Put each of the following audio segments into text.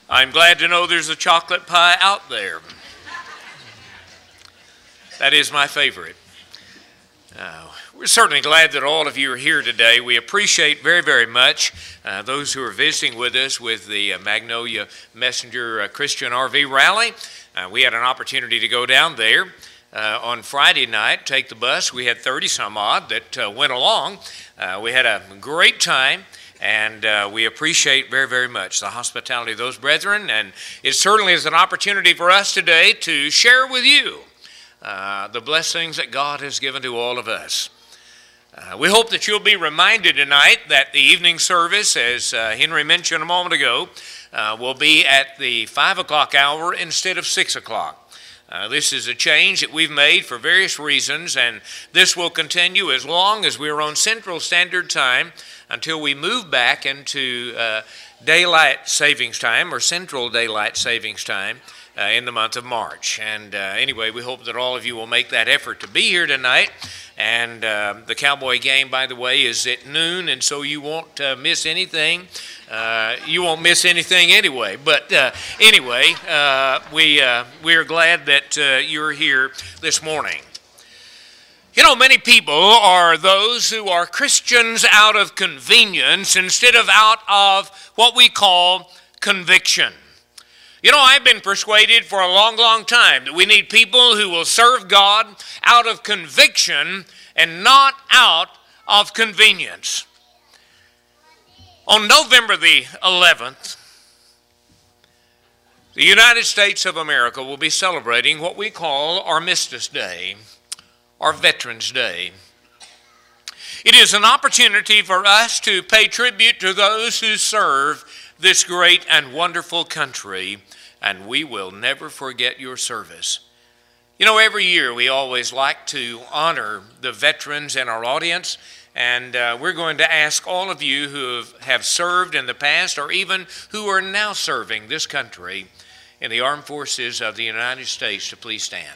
I'm glad to know there's a chocolate pie out there. That is my favorite. We're certainly glad that all of you are here today. We appreciate very, very much those who are visiting with us with the Magnolia Messenger Christian RV Rally. We had an opportunity to go down there on Friday night, take the bus. We had 30 some odd that went along. We had a great time. And we appreciate very, very much the hospitality of those brethren. And it certainly is an opportunity for us today to share with you the blessings that God has given to all of us. We hope that you'll be reminded tonight that the evening service, as Henry mentioned a moment ago, will be at the 5 o'clock hour instead of 6 o'clock. This is a change that we've made for various reasons, and this will continue as long as we're on Central Standard Time until we move back into Daylight Savings Time or Central Daylight Savings Time in the month of March. And anyway, we hope that all of you will make that effort to be here tonight. And the Cowboy game, by the way, is at noon, and so you won't miss anything. You won't miss anything anyway. But anyway, we are glad that you're here this morning. You know, many people are those who are Christians out of convenience instead of out of what we call conviction. You know, I've been persuaded for a long, long time that we need people who will serve God out of conviction and not out of convenience. On November the 11th, the United States of America will be celebrating what we call Armistice Day, or Veterans Day. It is an opportunity for us to pay tribute to those who serve this great and wonderful country, and we will never forget your service. You know, every year we always like to honor the veterans in our audience, and we're going to ask all of you who have served in the past or even who are now serving this country in the armed forces of the United States to please stand.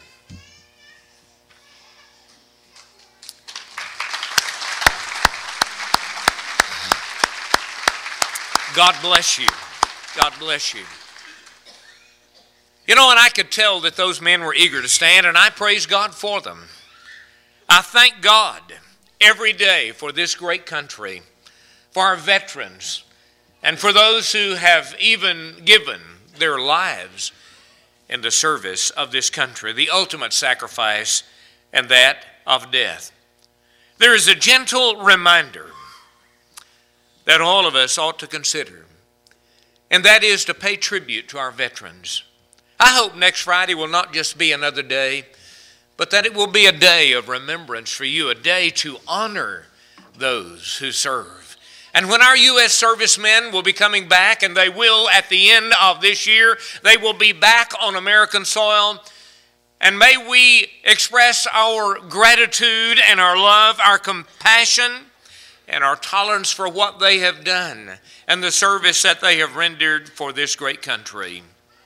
God bless you. God bless you. You know, and I could tell that those men were eager to stand, and I praise God for them. I thank God every day for this great country, for our veterans, and for those who have even given their lives in the service of this country, the ultimate sacrifice, and that of death. There is a gentle reminder that all of us ought to consider, and that is to pay tribute to our veterans. I hope next Friday will not just be another day, but that it will be a day of remembrance for you, a day to honor those who serve. And when our U.S. servicemen will be coming back, and they will at the end of this year, they will be back on American soil, and may we express our gratitude and our love, our compassion, and our tolerance for what they have done and the service that they have rendered for this great country.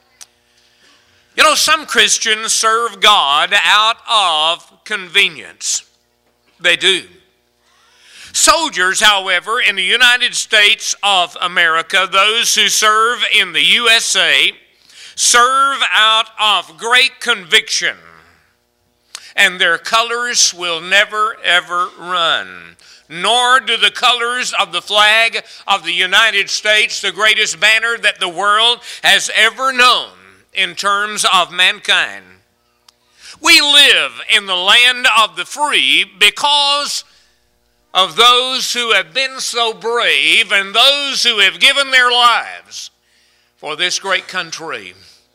You know, some Christians serve God out of convenience. They do. Soldiers, however, in the United States of America, those who serve in the USA, serve out of great conviction, and their colors will never, ever run. Nor do the colors of the flag of the United States, the greatest banner that the world has ever known in terms of mankind. We live in the land of the free because of those who have been so brave and those who have given their lives for this great country.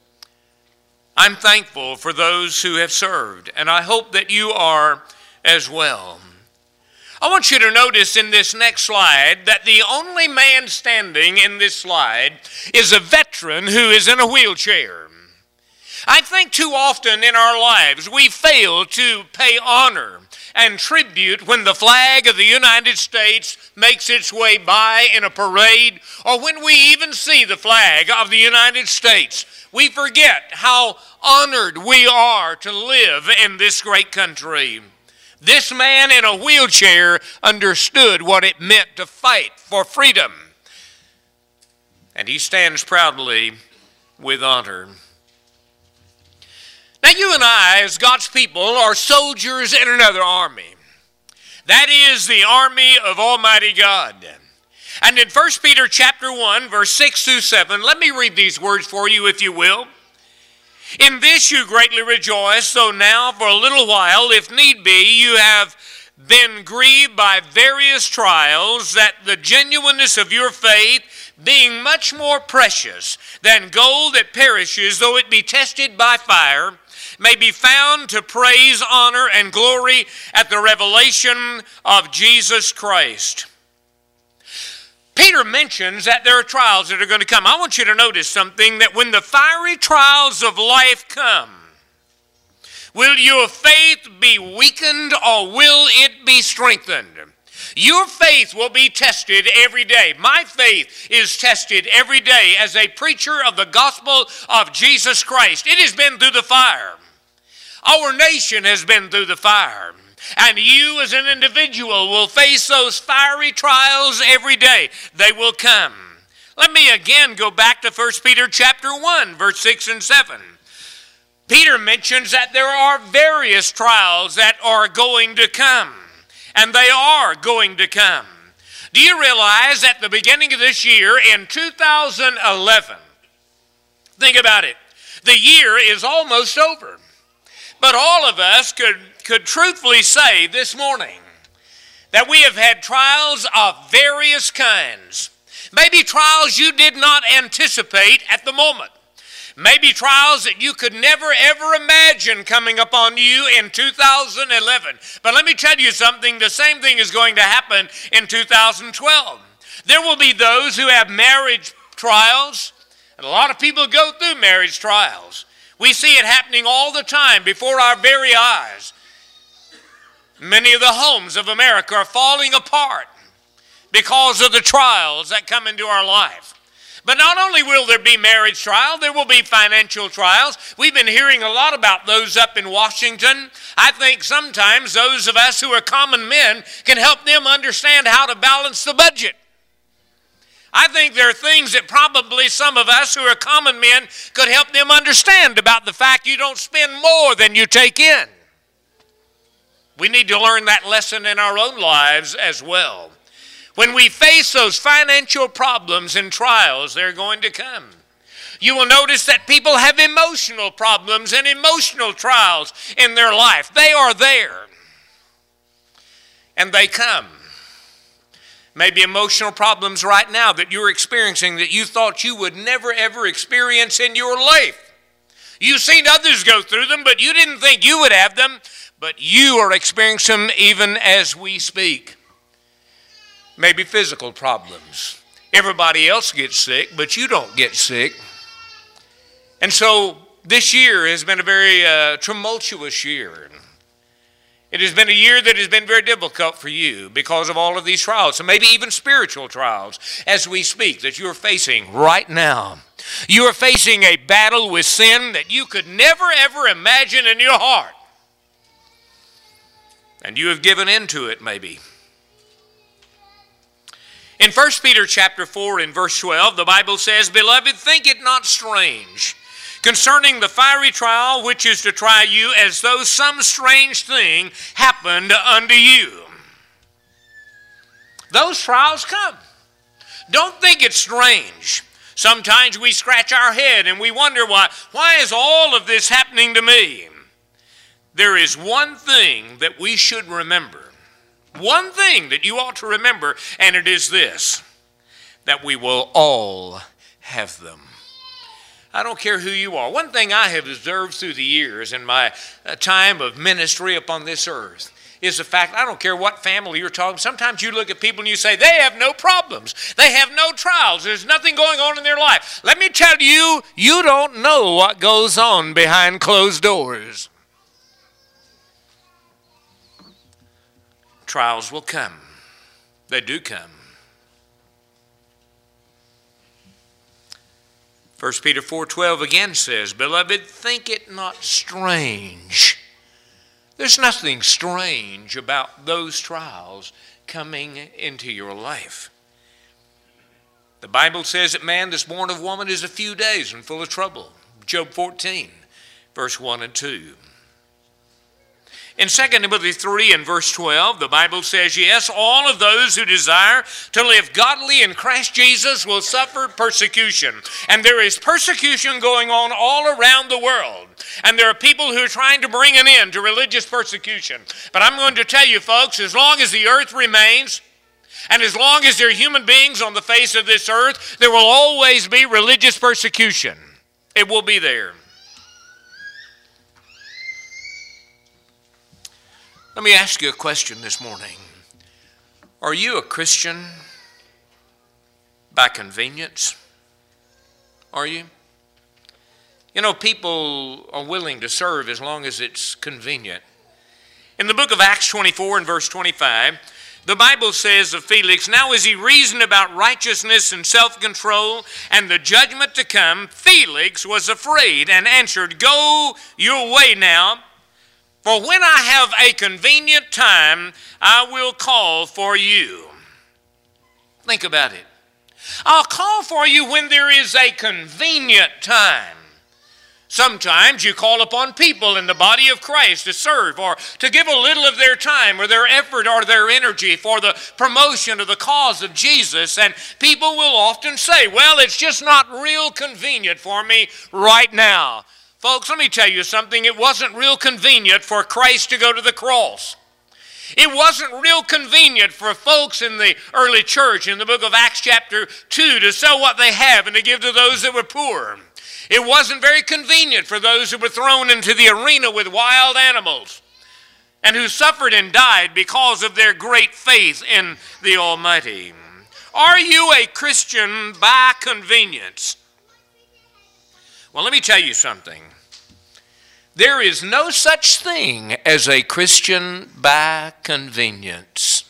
I'm thankful for those who have served, and I hope that you are as well. I want you to notice in this next slide that the only man standing in this slide is a veteran who is in a wheelchair. I think too often in our lives we fail to pay honor and tribute when the flag of the United States makes its way by in a parade, or when we even see the flag of the United States. We forget how honored we are to live in this great country. This man in a wheelchair understood what it meant to fight for freedom. And he stands proudly with honor. Now you and I, as God's people, are soldiers in another army. That is the army of Almighty God. And in 1 Peter chapter 1, verse 6 through 7, let me read these words for you, if you will. In this you greatly rejoice, though now for a little while, if need be, you have been grieved by various trials, that the genuineness of your faith, being much more precious than gold that perishes, though it be tested by fire, may be found to praise, honor, and glory at the revelation of Jesus Christ. Peter mentions that there are trials that are going to come. I want you to notice something, that when the fiery trials of life come, will your faith be weakened or will it be strengthened? Your faith will be tested every day. My faith is tested every day as a preacher of the gospel of Jesus Christ. It has been through the fire. Our nation has been through the fire. And you as an individual will face those fiery trials every day. They will come. Let me again go back to 1 Peter chapter 1, verse 6 and 7. Peter mentions that there are various trials that are going to come. And they are going to come. Do you realize at the beginning of this year, in 2011, think about it, the year is almost over. But all of us could truthfully say this morning that we have had trials of various kinds. Maybe trials you did not anticipate at the moment. Maybe trials that you could never ever imagine coming upon you in 2011. But let me tell you something, the same thing is going to happen in 2012. There will be those who have marriage trials, and a lot of people go through marriage trials. We see it happening all the time before our very eyes. Many of the homes of America are falling apart because of the trials that come into our life. But not only will there be marriage trial, there will be financial trials. We've been hearing a lot about those up in Washington. I think sometimes those of us who are common men can help them understand how to balance the budget. I think there are things that probably some of us who are common men could help them understand about the fact you don't spend more than you take in. We need to learn that lesson in our own lives as well. When we face those financial problems and trials, they're going to come. You will notice that people have emotional problems and emotional trials in their life. They are there. And they come. Maybe emotional problems right now that you're experiencing that you thought you would never ever experience in your life. You've seen others go through them, but you didn't think you would have them. But you are experiencing them even as we speak. Maybe physical problems. Everybody else gets sick, but you don't get sick. And so this year has been a very tumultuous year. It has been a year that has been very difficult for you because of all of these trials, so maybe even spiritual trials as we speak that you're facing right now. You are facing a battle with sin that you could never ever imagine in your heart. And you have given into it maybe. In 1 Peter chapter 4 in verse 12, the Bible says, "Beloved, think it not strange concerning the fiery trial which is to try you, as though some strange thing happened unto you." Those trials come. Don't think it's strange. Sometimes we scratch our head and we wonder why is all of this happening to me? There is one thing that we should remember. One thing that you ought to remember, and it is this, that we will all have them. I don't care who you are. One thing I have observed through the years in my time of ministry upon this earth is the fact, I don't care what family you're talking, sometimes you look at people and you say, they have no problems. They have no trials. There's nothing going on in their life. Let me tell you, you don't know what goes on behind closed doors. Trials will come. They do come. 1 Peter 4:12 again says, "Beloved, think it not strange." There's nothing strange about those trials coming into your life. The Bible says that man that's born of woman is a few days and full of trouble. Job 14, verse 1 and 2. In 2 Timothy 3 and verse 12, the Bible says, yes, all of those who desire to live godly in Christ Jesus will suffer persecution. And there is persecution going on all around the world. And there are people who are trying to bring an end to religious persecution. But I'm going to tell you, folks, as long as the earth remains, and as long as there are human beings on the face of this earth, there will always be religious persecution. It will be there. Let me ask you a question this morning. Are you a Christian by convenience? Are you? You know, people are willing to serve as long as it's convenient. In the book of Acts 24 and verse 25, the Bible says of Felix, now as he reasoned about righteousness and self-control and the judgment to come, Felix was afraid and answered, go your way now. For when I have a convenient time, I will call for you. Think about it. I'll call for you when there is a convenient time. Sometimes you call upon people in the body of Christ to serve or to give a little of their time or their effort or their energy for the promotion of the cause of Jesus. And people will often say, well, it's just not real convenient for me right now. Folks, let me tell you something. It wasn't real convenient for Christ to go to the cross. It wasn't real convenient for folks in the early church in the book of Acts chapter 2 to sell what they have and to give to those that were poor. It wasn't very convenient for those who were thrown into the arena with wild animals and who suffered and died because of their great faith in the Almighty. Are you a Christian by convenience? Well, let me tell you something. There is no such thing as a Christian by convenience.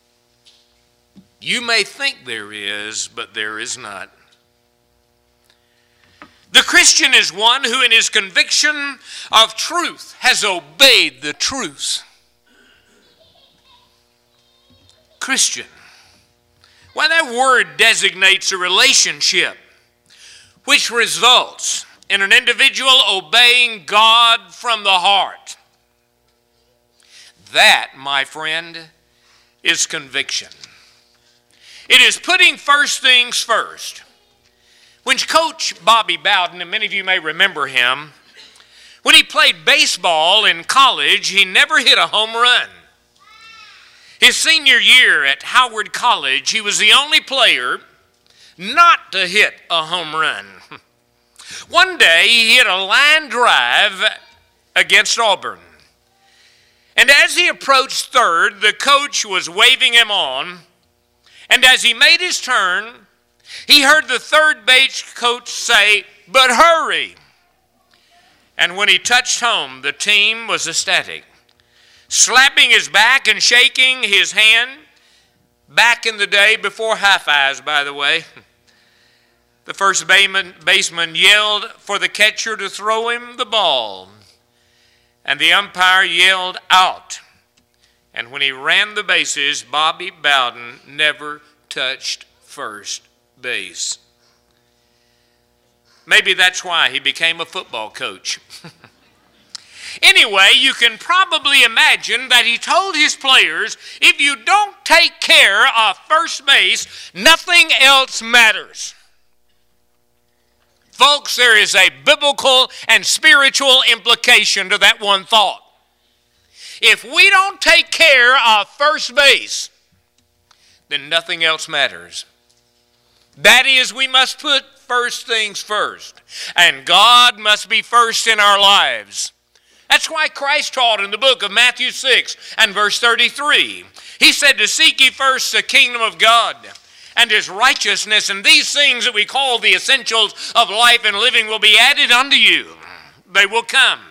You may think there is, but there is not. The Christian is one who in his conviction of truth has obeyed the truth. Christian. Well, that word designates a relationship which results in an individual obeying God from the heart. That, my friend, is conviction. It is putting first things first. When Coach Bobby Bowden, and many of you may remember him, when he played baseball in college, he never hit a home run. His senior year at Howard College, he was the only player not to hit a home run. One day, he hit a line drive against Auburn. And as he approached third, the coach was waving him on. And as he made his turn, he heard the third base coach say, "But hurry." And when he touched home, the team was ecstatic, slapping his back and shaking his hand. Back in the day, before high-fives, by the way, the first baseman yelled for the catcher to throw him the ball. And the umpire yelled out. And when he ran the bases, Bobby Bowden never touched first base. Maybe that's why he became a football coach. Anyway, you can probably imagine that he told his players, if you don't take care of first base, nothing else matters. Folks, there is a biblical and spiritual implication to that one thought. If we don't take care of first base, then nothing else matters. That is, we must put first things first. And God must be first in our lives. That's why Christ taught in the book of Matthew 6 and verse 33. He said to seek ye first the kingdom of God and his righteousness, and these things that we call the essentials of life and living will be added unto you. They will come.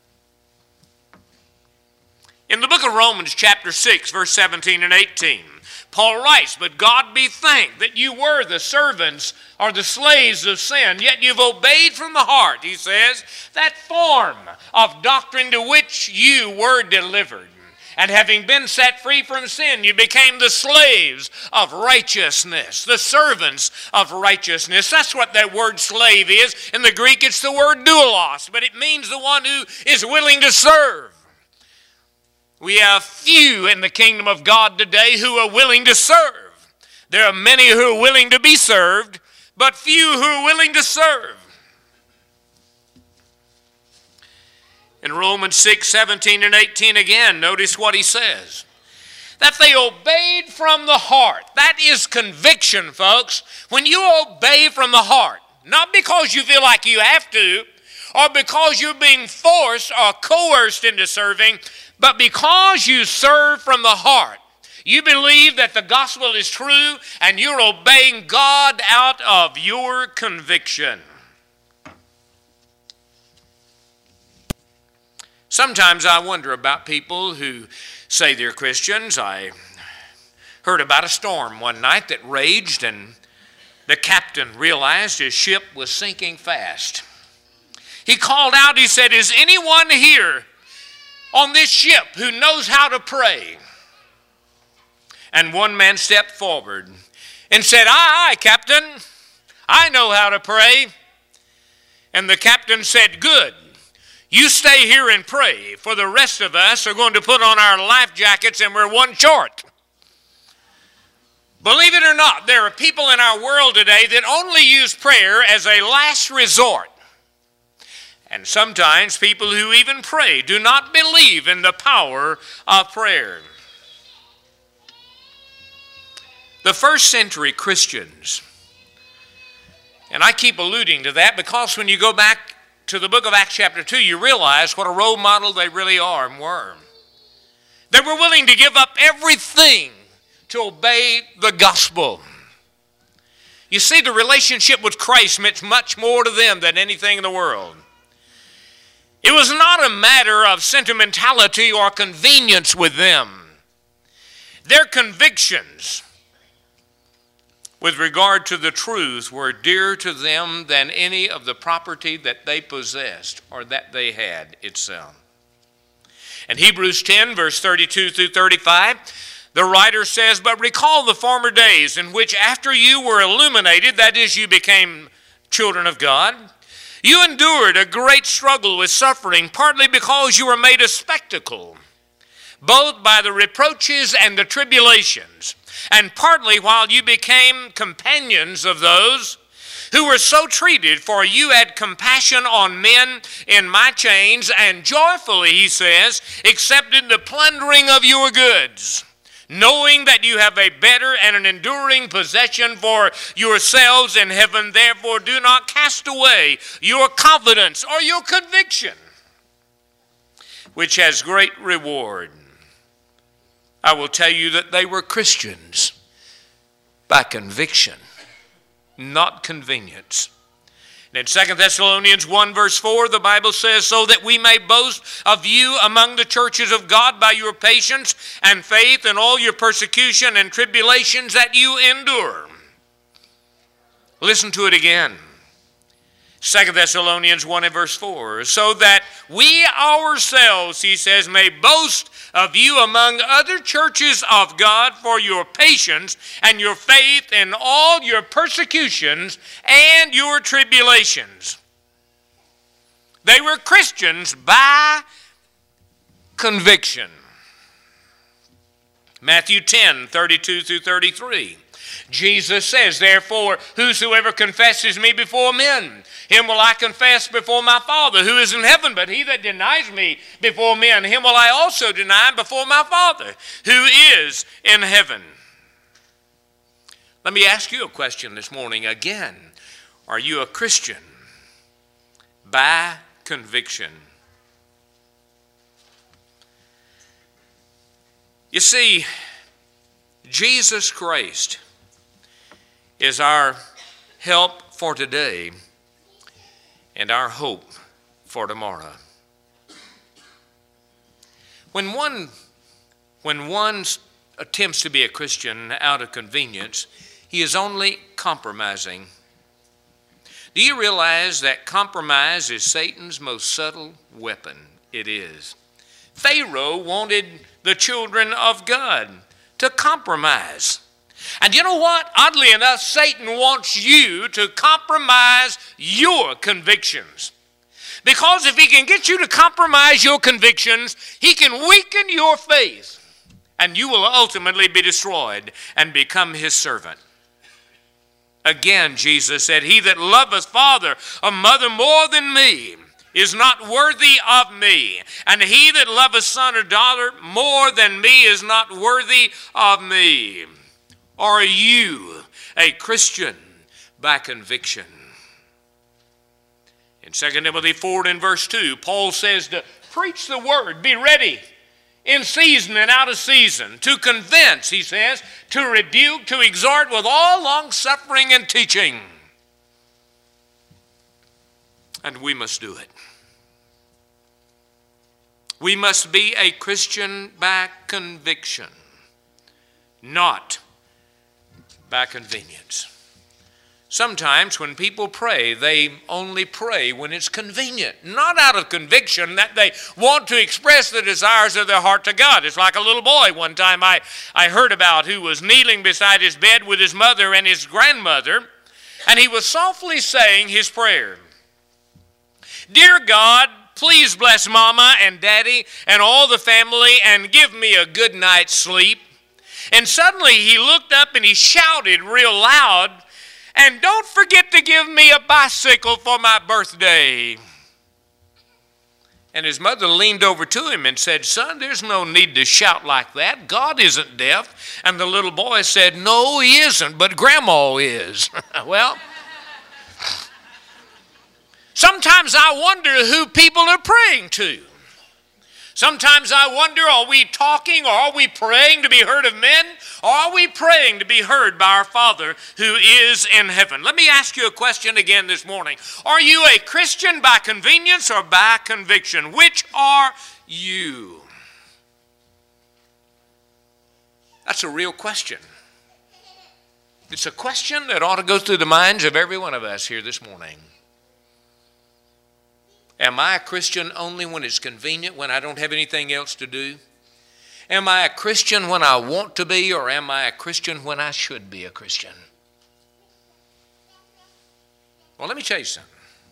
In the book of Romans chapter 6 verse 17 and 18, Paul writes, but God be thanked that you were the servants or the slaves of sin, yet you've obeyed from the heart, he says, that form of doctrine to which you were delivered. And having been set free from sin, you became the slaves of righteousness, the servants of righteousness. That's what that word slave is. In the Greek, it's the word doulos, but it means the one who is willing to serve. We have few in the kingdom of God today who are willing to serve. There are many who are willing to be served, but few who are willing to serve. In Romans 6, 17 and 18 again, notice what he says. That they obeyed from the heart. That is conviction, folks. When you obey from the heart, not because you feel like you have to, or because you're being forced or coerced into serving, but because you serve from the heart. You believe that the gospel is true, and you're obeying God out of your conviction. Sometimes I wonder about people who say they're Christians. I heard about a storm one night that raged, and the captain realized his ship was sinking fast. He called out, he said, "Is anyone here on this ship who knows how to pray?" And one man stepped forward and said, "Aye, Captain, I know how to pray." And the captain said, "Good. You stay here and pray, for the rest of us are going to put on our life jackets and we're one short." Believe it or not, there are people in our world today that only use prayer as a last resort. And sometimes people who even pray do not believe in the power of prayer. The first century Christians, and I keep alluding to that because when you go back to the book of Acts chapter 2, you realize what a role model they really are and were. They were willing to give up everything to obey the gospel. You see, the relationship with Christ meant much more to them than anything in the world. It was not a matter of sentimentality or convenience with them. Their convictions with regard to the truth were dearer to them than any of the property that they possessed or that they had itself. In Hebrews 10, verse 32 through 35, the writer says, "But recall the former days in which after you were illuminated, that is, you became children of God, you endured a great struggle with suffering, partly because you were made a spectacle, both by the reproaches and the tribulations, and partly while you became companions of those who were so treated, for you had compassion on men in my chains, and joyfully," he says, "accepted the plundering of your goods, knowing that you have a better and an enduring possession for yourselves in heaven. Therefore do not cast away your confidence," or your conviction, "which has great reward." I will tell you that they were Christians by conviction, not convenience. And in 2 Thessalonians 1 verse 4, the Bible says, "So that we may boast of you among the churches of God by your patience and faith and all your persecution and tribulations that you endure." Listen to it again. 2 Thessalonians 1 and verse 4, "So that we ourselves," he says, "may boast of you among other churches of God for your patience and your faith in all your persecutions and your tribulations." They were Christians by conviction. Matthew 10, 32 through 33. Jesus says, "Therefore, whosoever confesses me before men, him will I confess before my Father who is in heaven. But he that denies me before men, him will I also deny before my Father who is in heaven." Let me ask you a question this morning again. Are you a Christian by conviction? You see, Jesus Christ is our help for today and our hope for tomorrow. When one attempts to be a Christian out of convenience, he is only compromising. Do you realize that compromise is Satan's most subtle weapon? It is. Pharaoh wanted the children of God to compromise. And you know what? Oddly enough, Satan wants you to compromise your convictions. Because if he can get you to compromise your convictions, he can weaken your faith, and you will ultimately be destroyed and become his servant. Again, Jesus said, "He that loveth father or mother more than me is not worthy of me. And he that loveth son or daughter more than me is not worthy of me." Are you a Christian by conviction? In 2 Timothy 4 and verse 2, Paul says to preach the word, be ready in season and out of season, to convince, he says, to rebuke, to exhort with all long-suffering and teaching. And we must do it. We must be a Christian by conviction, not by convenience. Sometimes when people pray, they only pray when it's convenient, not out of conviction that they want to express the desires of their heart to God. It's like a little boy one time I heard about who was kneeling beside his bed with his mother and his grandmother, and he was softly saying his prayer. "Dear God, please bless Mama and Daddy and all the family and give me a good night's sleep." And suddenly he looked up and he shouted real loud, "And don't forget to give me a bicycle for my birthday." And his mother leaned over to him and said, "Son, there's no need to shout like that. God isn't deaf." And the little boy said, "No, he isn't, but Grandma is." Well, sometimes I wonder who people are praying to. Sometimes I wonder, are we talking or are we praying to be heard of men? Or are we praying to be heard by our Father who is in heaven? Let me ask you a question again this morning. Are you a Christian by convenience or by conviction? Which are you? That's a real question. It's a question that ought to go through the minds of every one of us here this morning. Am I a Christian only when it's convenient, when I don't have anything else to do? Am I a Christian when I want to be, or am I a Christian when I should be a Christian? Well, let me tell you something.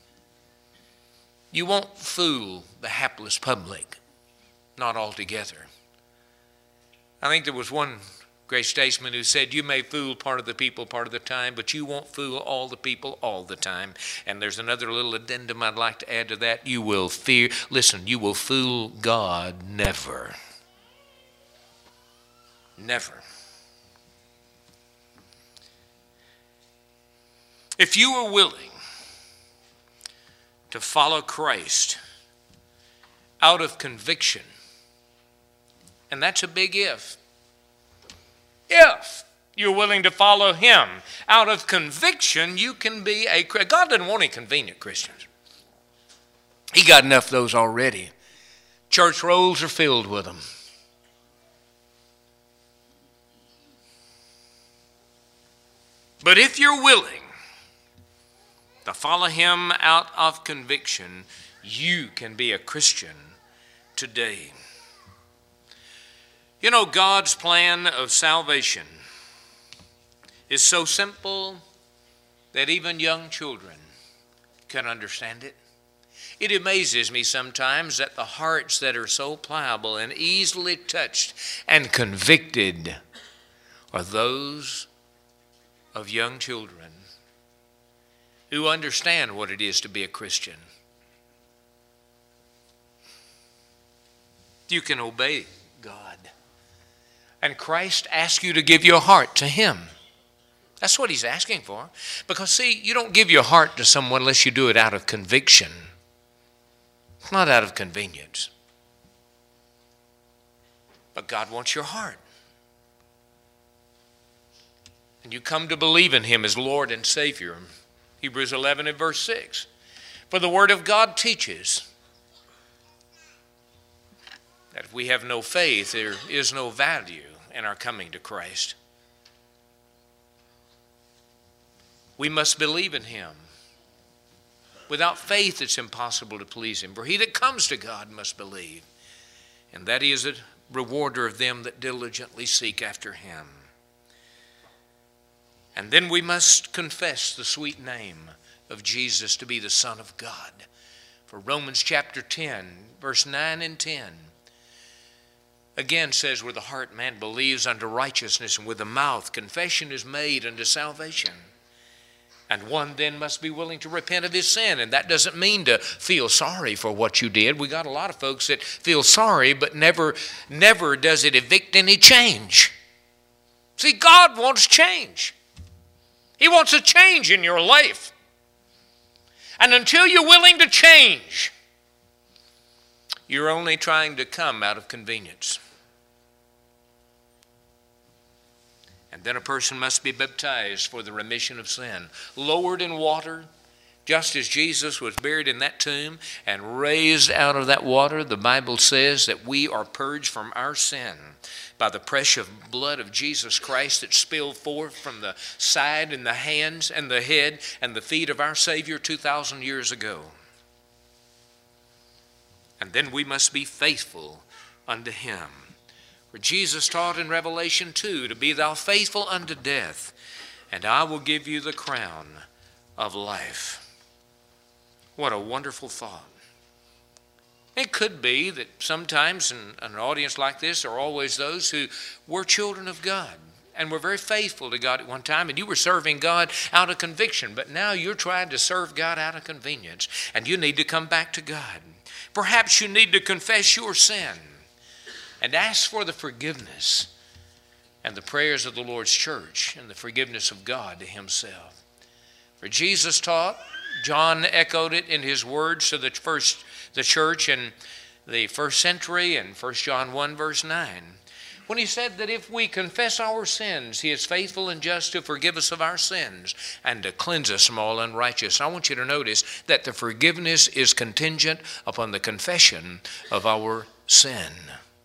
You won't fool the hapless public, not altogether. I think there was one great statesman who said, "You may fool part of the people part of the time, but you won't fool all the people all the time." And there's another little addendum I'd like to add to that. You will fool God never. Never. If you are willing to follow Christ out of conviction, and that's a big if you're willing to follow him out of conviction, you can be a Christian. God doesn't want any convenient Christians. He got enough of those already. Church rolls are filled with them. But if you're willing to follow him out of conviction, you can be a Christian today. You know, God's plan of salvation is so simple that even young children can understand it. It amazes me sometimes that the hearts that are so pliable and easily touched and convicted are those of young children who understand what it is to be a Christian. You can obey God. And Christ asks you to give your heart to him. That's what he's asking for. Because, see, you don't give your heart to someone unless you do it out of conviction. It's not out of convenience. But God wants your heart. And you come to believe in him as Lord and Savior. Hebrews 11 and verse 6. For the Word of God teaches that if we have no faith, there is no value in our coming to Christ. We must believe in him. Without faith, it's impossible to please him. For he that comes to God must believe and that He is a rewarder of them that diligently seek after Him. And then we must confess the sweet name of Jesus to be the Son of God. For Romans chapter 10, verse 9 and 10, again says, where the heart man believes unto righteousness, and with the mouth confession is made unto salvation. And one then must be willing to repent of his sin. And that doesn't mean to feel sorry for what you did. We got a lot of folks that feel sorry, but never does it evict any change. See, God wants change. He wants a change in your life. And until you're willing to change, you're only trying to come out of convenience. And then a person must be baptized for the remission of sin, lowered in water, just as Jesus was buried in that tomb and raised out of that water. The Bible says that we are purged from our sin by the precious blood of Jesus Christ that spilled forth from the side and the hands and the head and the feet of our Savior 2,000 years ago. And then we must be faithful unto Him. For Jesus taught in Revelation 2 to be thou faithful unto death, and I will give you the crown of life. What a wonderful thought. It could be that sometimes in an audience like this, there are always those who were children of God and were very faithful to God at one time, and you were serving God out of conviction, but now you're trying to serve God out of convenience, and you need to come back to God. Perhaps you need to confess your sin and ask for the forgiveness and the prayers of the Lord's church and the forgiveness of God to Himself. For Jesus taught, John echoed it in his words to the church in the first century in 1 John 1 verse 9, when he said that if we confess our sins, He is faithful and just to forgive us of our sins and to cleanse us from all unrighteousness. I want you to notice that the forgiveness is contingent upon the confession of our sin.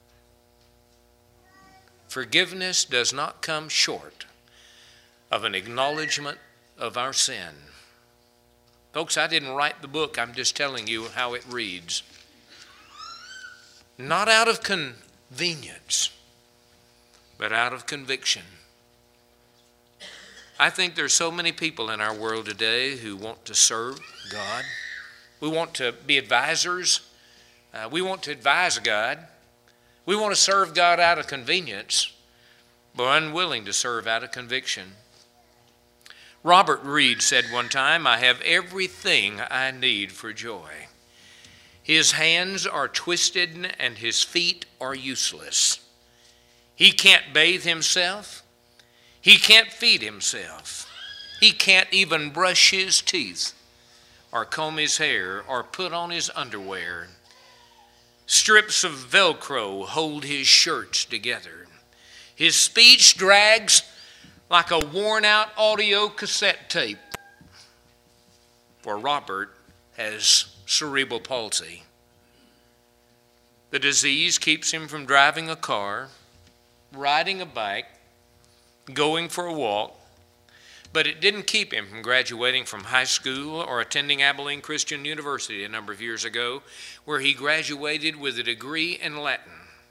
Forgiveness does not come short of an acknowledgement of our sin. Folks, I didn't write the book. I'm just telling you how it reads. Not out of convenience, but out of conviction. I think there's so many people in our world today who want to serve God. We want to be advisors. We want to advise God. We want to serve God out of convenience, but unwilling to serve out of conviction. Robert Reed said one time, I have everything I need for joy. His hands are twisted and his feet are useless. He can't bathe himself. He can't feed himself. He can't even brush his teeth or comb his hair or put on his underwear. Strips of Velcro hold his shirts together. His speech drags like a worn-out audio cassette tape. For Robert has cerebral palsy. The disease keeps him from driving a car, riding a bike, going for a walk, but it didn't keep him from graduating from high school or attending Abilene Christian University a number of years ago, where he graduated with a degree in Latin.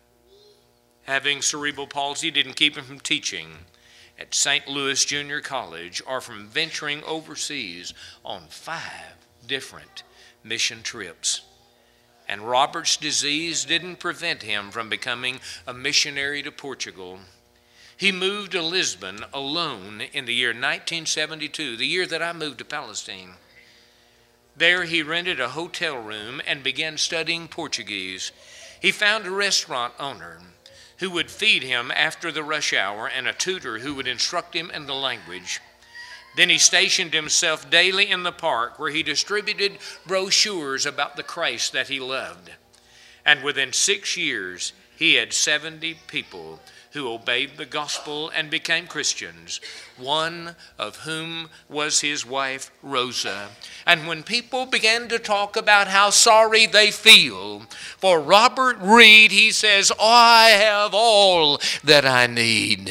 Having cerebral palsy didn't keep him from teaching at St. Louis Junior College or from venturing overseas on 5 different mission trips. And Robert's disease didn't prevent him from becoming a missionary to Portugal. He moved to Lisbon alone in the year 1972, the year that I moved to Palestine. There he rented a hotel room and began studying Portuguese. He found a restaurant owner who would feed him after the rush hour and a tutor who would instruct him in the language. Then he stationed himself daily in the park where he distributed brochures about the Christ that he loved. And within 6 years, he had 70 people who obeyed the gospel and became Christians, one of whom was his wife, Rosa. And when people began to talk about how sorry they feel for Robert Reed, he says, I have all that I need.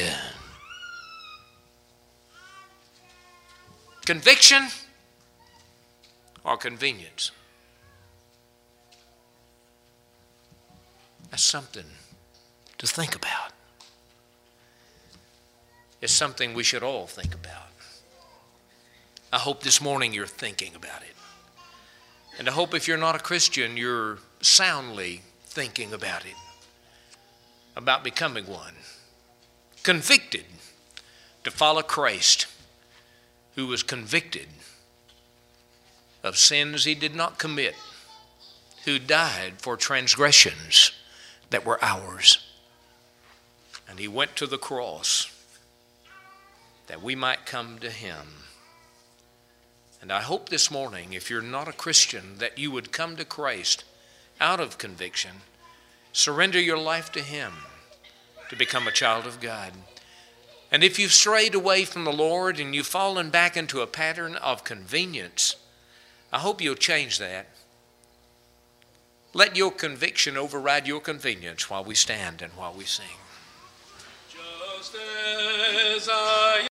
Conviction or convenience? That's something to think about. It's something we should all think about. I hope this morning you're thinking about it. And I hope if you're not a Christian, you're soundly thinking about it, about becoming one, convicted to follow Christ, who was convicted of sins he did not commit, who died for transgressions that were ours. And he went to the cross that we might come to him. And I hope this morning, if you're not a Christian, that you would come to Christ out of conviction, surrender your life to him to become a child of God. And if you've strayed away from the Lord and you've fallen back into a pattern of convenience, I hope you'll change that. Let your conviction override your convenience while we stand and while we sing. Just as I